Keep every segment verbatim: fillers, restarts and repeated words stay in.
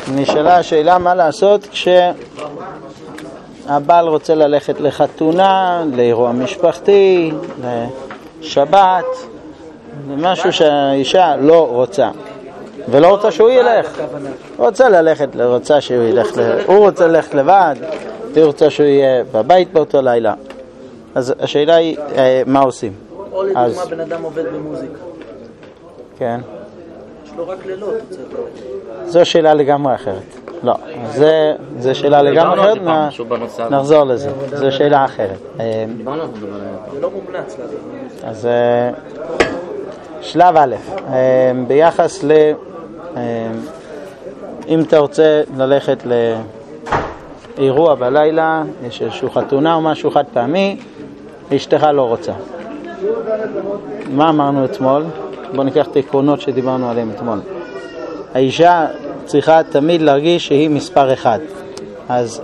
נשאלה השאלה מה לעשות כשהבעל רוצה ללכת לחתונה, לאירוע משפחתי, לשבת, משהו שהאישה לא רוצה ולא רוצה שהוא ילך, רוצה ללכת, רוצה שהוא ילך, הוא רוצה ללכת לבד, היא רוצה שהוא יהיה בבית באותו לילה. אז השאלה היא מה עושים. או לדוגמה בן אדם עובד במוזיקה, כן, יש לו רק לילות. זו שאלה לגמרי אחרת. לא, זה, זה שאלה לגמרי אחרת, נחזור לזה, זו שאלה אחרת. זה לא מומלץ לעשות. אז שלב א', ביחס ל... אם אתה רוצה ללכת לאירוע בלילה, יש איזשהו חתונה או משהו חד פעמי, אשתך לא רוצה. מה אמרנו אתמול? בואו ניקח את העקרונות שדיברנו עליהם אתמול. האישה צריכה תמיד להרגיש שהיא מספר אחד. אז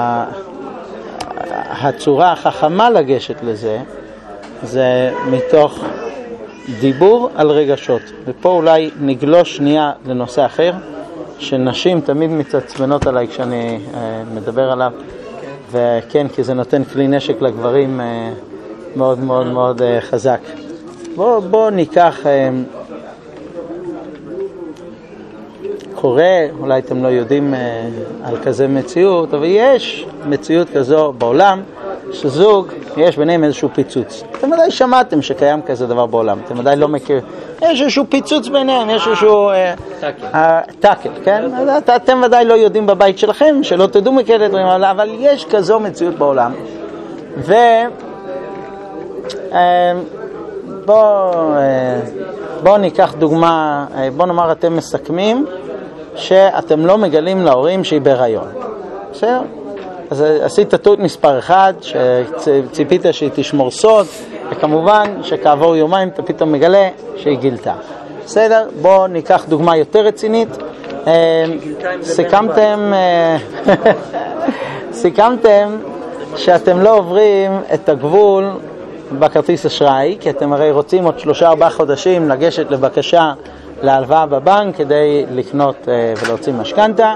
הצורה החכמה לגשת לזה, זה מתוך דיבור על רגשות. ופה אולי נגלוש שנייה לנושא אחר, שנשים תמיד מתעצבנות עליי כשאני מדבר עליו. וכן, כי זה נותן כלי נשק לגברים מאוד מאוד מאוד חזק. בוא, בוא ניקח, קורה, אולי אתם לא יודעים על כזה מציאות, אבל יש מציאות כזו בעולם, שזוג, יש ביניהם איזשהו פיצוץ. אתם ודאי שמעתם שקיים כזה דבר בעולם, אתם ודאי לא מכיר. יש איזשהו פיצוץ ביניהם, יש איזשהו... טאקל, כן? אתם ודאי לא יודעים בבית שלכם, שלא תדעו מכאלה דברים, אבל יש כזו מציאות בעולם. ו... בוא, בוא ניקח דוגמה, בוא נאמר אתם מסכמים שאתם לא מגלים להורים שהיא בהיריון. בסדר? אז עשית טעות מספר אחד, שציפית שהיא תשמור סוד, וכמובן שכעבור יומיים אתה פתאום מגלה שהיא גילתה. בסדר? בוא ניקח דוגמה יותר רצינית. סיכמתם, סיכמתם שאתם לא עוברים את הגבול בכרטיס אשראי, כי אתם הרי רוצים עוד שלושה ארבעה חודשים לגשת לבקשה להלוואה בבנק כדי לקנות ולהוציא משכנתה,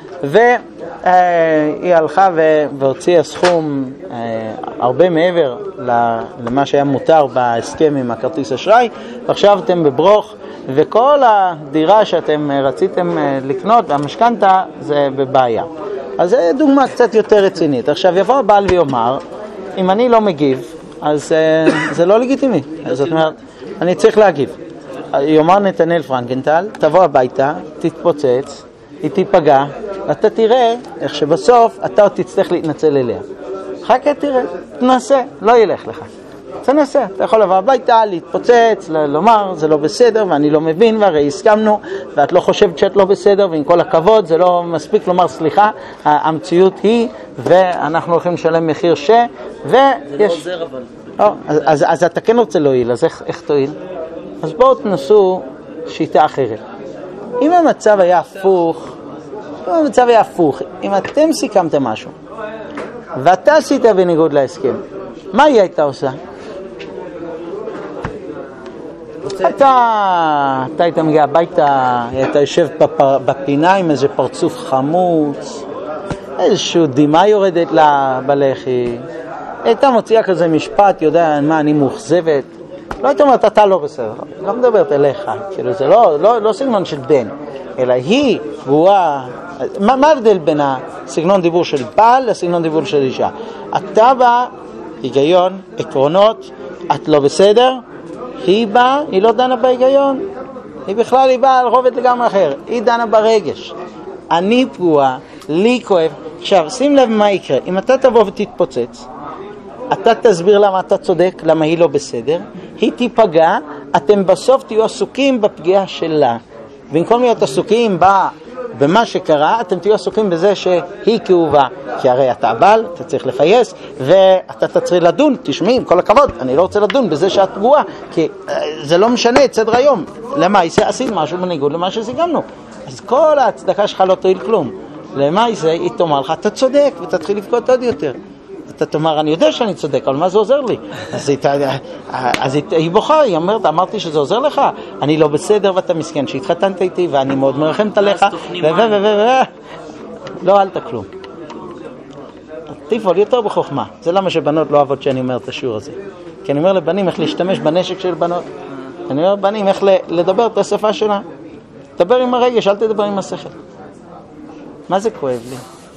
והיא הלכה והוציאה סכום הרבה מעבר למה שהיה מותר בהסכם עם הכרטיס אשראי, ועכשיו אתם בברוך, וכל הדירה שאתם רציתם לקנות והמשכנתה זה בבעיה. אז זו דוגמה קצת יותר רצינית. עכשיו יבוא הבעל ויאמר, אם אני לא מגיב, אז זה לא לגיטימי. זאת אומרת, אני צריך להגיב. יאמר נתנאל פרנקנטל, תבוא הביתה, תתפוצץ, היא תיפגע, ואתה תראה איך שבסוף אתה עוד תצטרך להתנצל אליה. חכה תראה, תנסה, לא ילך לך. תנסה, אתה יכול לבוא הביתה, להתפוצץ, לומר, זה לא בסדר, ואני לא מבין, והרי הסכמנו, ואת לא חושבת שאת לא בסדר, ועם כל הכבוד, זה לא מספיק לומר סליחה, המציאות היא, ואנחנו הולכים לשלם מחיר ש, ויש... זה לא עוזר אבל. או, אז, אז, אז אתה כן רוצה להועיל, אז איך, איך תועיל? אז בואו תנסו שיטה אחרת. אם המצב היה הפוך, אם המצב היה הפוך, אם אתם סיכמתם משהו, ואתה עשית בניגוד להסכם, מה היא הייתה עושה? אתה, אתה היית מגיע הביתה, אתה יושב בפינה עם איזה פרצוף חמוץ, איזשהו דימה יורדת לה בלחי, הייתה מוציאה כזה משפט, יודע מה, אני מוחזבת, לא היית אומרת, אתה לא בסדר, לא מדברת אליך, כאילו זה לא, לא, לא סגנון של בן, אלא היא פגועה. מה, מה ההבדל בין הסגנון דיבור של בעל לסגנון דיבור של אישה? אתה בא, היגיון, עקרונות, את לא בסדר, היא באה, היא לא דנה בהיגיון, היא בכלל היא באה על רובד לגמרי אחר, היא דנה ברגש. אני פגועה, לי כואב. עכשיו, שים לב מה יקרה, אם אתה תבוא ותתפוצץ, אתה תסביר למה אתה צודק, למה היא לא בסדר, היא תיפגע, אתם בסוף תהיו עסוקים בפגיעה שלה. במקום להיות עסוקים בה, במה שקרה, אתם תהיו עסוקים בזה שהיא כאובה. כי הרי אתה הבעל, אתה צריך לפייס, ואתה תצריך לדון, תשמעי, עם כל הכבוד, אני לא רוצה לדון בזה שאת פגועה, כי זה לא משנה את סדר היום. למה? עשית משהו בניגוד למה שסיגמנו. אז כל ההצדקה שלך לא תועיל כלום. למה זה? היא תאמר לך, אתה צודק, ותתחיל לבכות עוד יותר. אתה תאמר, אני יודע שאני צודק, אבל מה זה עוזר לי? אז היא, אז היא, היא בוכה, היא אומרת, אמרתי שזה עוזר לך, אני לא בסדר ואתה מסכן שהתחתנת איתי ואני מאוד מרחמת עליך, ו ו ו ו לא עלת כלום. תפעול יותר בחוכמה. זה למה שבנות לא אוהבות שאני אומר את השיעור הזה. כי אני אומר לבנים איך להשתמש בנשק של בנות. אני אומר לבנים איך לדבר את השפה שלה. תדבר עם הרגש, אל תדבר עם השכל. מה זה כואב לי?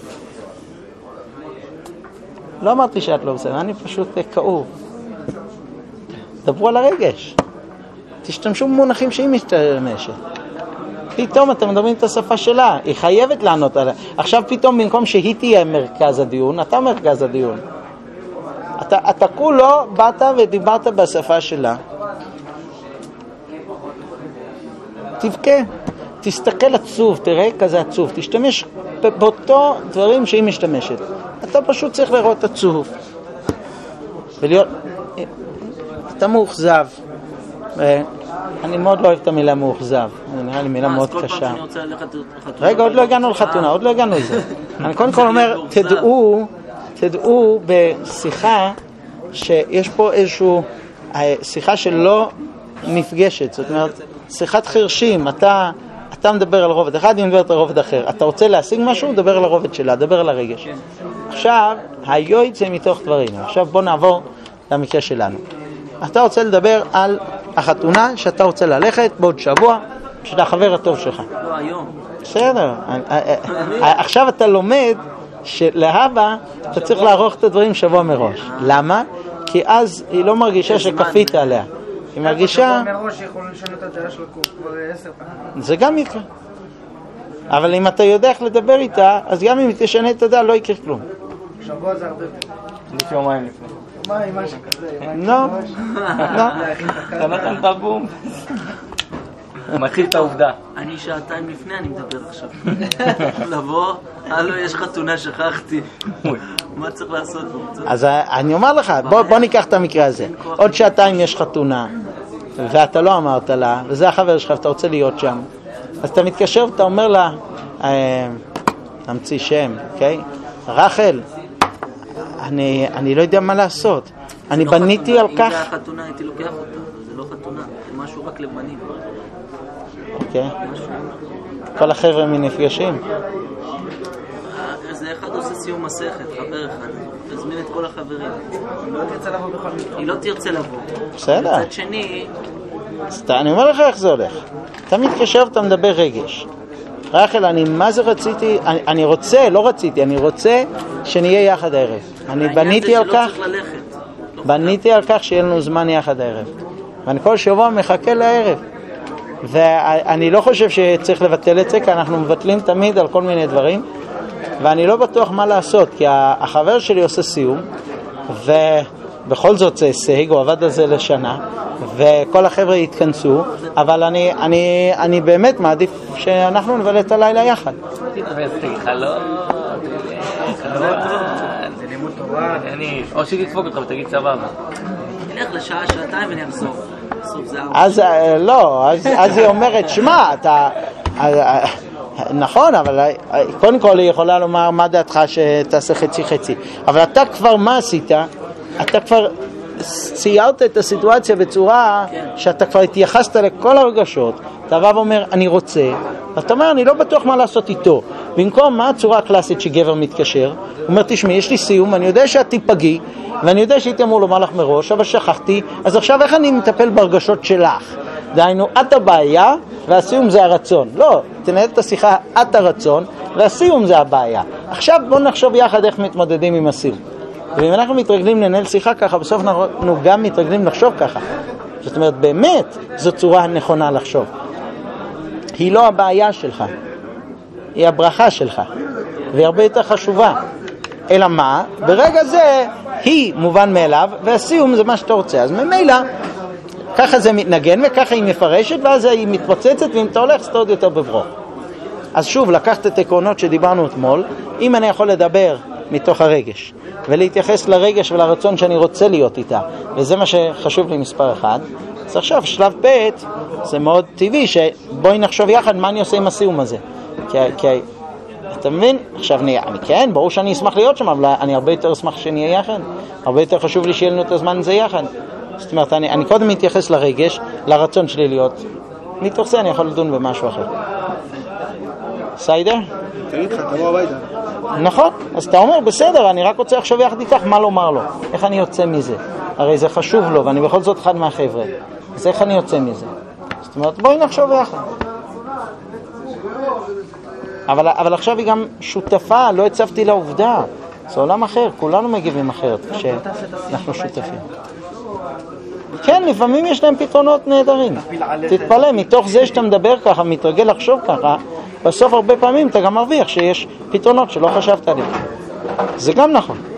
לא אמרתי שאת לא בסדר, אני פשוט כאוב. דברו על הרגש. תשתמשו במונחים שהיא משתמשת. פתאום אתם מדברים את השפה שלה, היא חייבת לענות עליה. עכשיו פתאום במקום שהיא תהיה מרכז הדיון, אתה מרכז הדיון. אתה, אתה כולו באת ודיברת בשפה שלה. תבכה, תסתכל עצוב, תראה כזה עצוב, תשתמש באותו דברים שהיא משתמשת. אתה פשוט צריך לראות עצוב. ולהיות, אתה מאוכזב. אני מאוד לא אוהב את המילה מאוכזב, זה נראה לי מילה מאוד קשה. רגע, עוד לא הגענו לחתונה, עוד לא הגענו לזה. אני קודם כל אומר, תדעו, תדעו בשיחה שיש פה איזשהו, שיחה שלא נפגשת, זאת אומרת, שיחת חרשים, אתה, אתה מדבר על רובד אחד, היא מדברת על רובד אחר. אתה רוצה להשיג משהו, דבר על הרובד שלה, דבר על הרגש. עכשיו, היועץ זה מתוך דברים. עכשיו בוא נעבור למקרה שלנו. אתה רוצה לדבר על החתונה שאתה רוצה ללכת בעוד שבוע, שאתה החבר הטוב שלך. לא, היום. בסדר. עכשיו אתה לומד שלהבא אתה צריך לערוך את הדברים שבוע מראש. למה? כי אז היא לא מרגישה שכפית עליה. היא מרגישה... שבוע מראש יכול לשנות את הדעה שלו כבר עשר פעמים. זה גם יקרה. אבל אם אתה יודע איך לדבר איתה, אז גם אם היא תשנה את הדעה לא יקרה כלום. שבוע זה הרבה יותר. לפני יומיים לפני. יומיים, משהו כזה. לא, לא. אתה נתן את הבום. הוא מתחיל את העובדה. אני שעתיים לפני אני מדבר עכשיו. לבוא, הלו, יש חתונה, שכחתי. מה צריך לעשות? אז אני אומר לך, בוא ניקח את המקרה הזה. עוד שעתיים יש חתונה, ואתה לא אמרת לה, וזה החבר שלך, ואתה רוצה להיות שם. אז אתה מתקשר ואתה אומר לה, נמציא שם, אוקיי? רחל, אני, אני לא יודע מה לעשות. אני בניתי על כך... אם זה החתונה, הייתי לוקח אותה, זה לא חתונה, זה משהו רק לבנים. אוקיי? כל החבר'ה מנפגשים. זה אחד עושה סיום מסכת, חבר אחד. תזמין את כל החברים. היא לא תרצה לבוא בכל מקרה. היא לא תרצה לבוא. בסדר. מצד שני... אני אומר לך איך זה הולך. אתה מתקשר ואתה מדבר רגש. רחל, אני מה זה רציתי, אני, אני רוצה, לא רציתי, אני רוצה שנהיה יחד הערב. אני בניתי על כך, בניתי על כך שיהיה לנו זמן יחד הערב. ואני כל שבוע מחכה לערב. ואני לא חושב שצריך לבטל את זה, כי אנחנו מבטלים תמיד על כל מיני דברים. ואני לא בטוח מה לעשות, כי החבר שלי עושה סיום, ובכל זאת זה הישג, הוא עבד על זה לשנה, וכל החבר'ה יתכנסו, אבל אני, אני, אני באמת מעדיף שאנחנו נבלה את הלילה יחד. זה לימוד תורה. או שתדפוק אותך ותגיד סבבה. נלך לשעה, שעתיים ואני אחזור. אז לא, אז היא אומרת, שמע, אתה... נכון, אבל קודם כל היא יכולה לומר מה דעתך שתעשה חצי חצי, אבל אתה כבר מה עשית? אתה כבר ציירת את הסיטואציה בצורה שאתה כבר התייחסת לכל הרגשות. אתה בא ואומר אני רוצה, אתה אומר אני לא בטוח מה לעשות איתו. במקום מה הצורה הקלאסית שגבר מתקשר, הוא אומר תשמעי יש לי סיום, אני יודע שאת תיפגעי ואני יודע שהייתי אמור לומר לך מראש, אבל שכחתי, אז עכשיו איך אני מטפל ברגשות שלך? דהיינו, את הבעיה והסיום זה הרצון. לא, תנהל את השיחה, את הרצון והסיום זה הבעיה. עכשיו בוא נחשוב יחד איך מתמודדים עם הסיום. ואם אנחנו מתרגלים לנהל שיחה ככה, בסוף אנחנו גם מתרגלים לחשוב ככה. זאת אומרת, באמת זו צורה נכונה לחשוב. היא לא הבעיה שלך, היא הברכה שלך, והיא הרבה יותר חשובה. אלא מה? ברגע זה היא מובן מאליו, והסיום זה מה שאתה רוצה. אז ממילא, ככה זה מתנגן וככה היא מפרשת, ואז היא מתפוצצת, ואם אתה הולך, אתה עוד יותר בברוך. אז שוב, לקחת את עקרונות שדיברנו אתמול, אם אני יכול לדבר מתוך הרגש, ולהתייחס לרגש ולרצון שאני רוצה להיות איתה, וזה מה שחשוב לי מספר אחד, אז עכשיו, שלב ב' זה מאוד טבעי, שבואי נחשוב יחד מה אני עושה עם הסיום הזה. כי, כי אתה מבין? עכשיו נהיה, אני כן, ברור שאני אשמח להיות שם, אבל אני הרבה יותר אשמח שנהיה יחד. הרבה יותר חשוב לי שיהיה לנו את הזמן הזה יחד. זאת אומרת, אני, אני קודם מתייחס לרגש, לרצון שלי להיות. מתוך זה אני יכול לדון במשהו אחר. סיידר? תגיד לך, תבוא הביתה. נכון, אז אתה אומר, בסדר, אני רק רוצה עכשיו יחד איתך מה לומר לו. איך אני יוצא מזה? הרי זה חשוב לו, ואני בכל זאת אחד מהחבר'ה. אז איך אני יוצא מזה? זאת אומרת, בואי נחשוב יחד. אבל, אבל עכשיו היא גם שותפה, לא הצבתי לעובדה. זה עולם אחר, כולנו מגיבים אחרת כשאנחנו שותפים. כן, לפעמים יש להם פתרונות נהדרים. תתפלא, מתוך זה שאתה מדבר ככה, מתרגל לחשוב ככה, בסוף הרבה פעמים אתה גם מרוויח שיש פתרונות שלא חשבת עליהם. זה גם נכון.